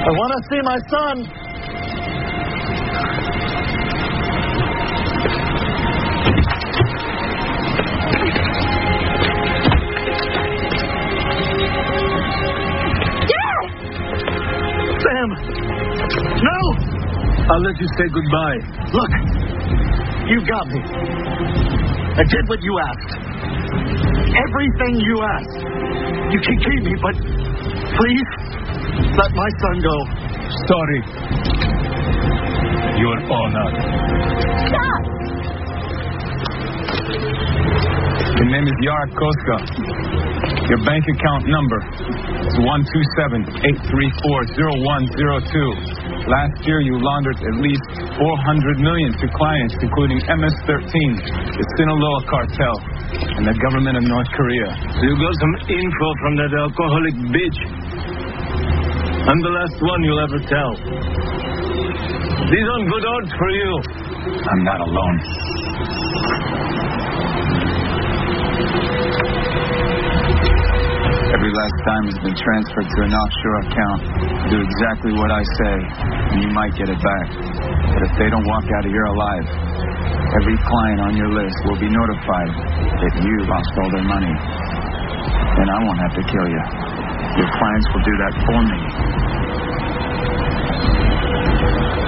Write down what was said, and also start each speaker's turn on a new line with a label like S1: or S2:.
S1: I want to see my son.
S2: Dad!
S1: Sam! No!
S3: I'll let you say goodbye.
S1: Look, you got me. I did what you asked. Everything you asked. You can keep me, but please let my son go.
S3: Sorry. Your honor.
S2: Stop!
S3: Your name is Yara Koska. Your bank account number is 127-834-0102. Last year, you laundered at least $400 million to clients, including MS-13, the Sinaloa cartel, and the government of North Korea.
S4: You got some info from that alcoholic bitch. I'm the last one you'll ever tell. These aren't good odds for you.
S3: I'm not alone. Every last dime has been transferred to an offshore account. Do exactly what I say, and you might get it back. But if they don't walk out of here alive, every client on your list will be notified that you lost all their money. And I won't have to kill you. Your clients will do that for me.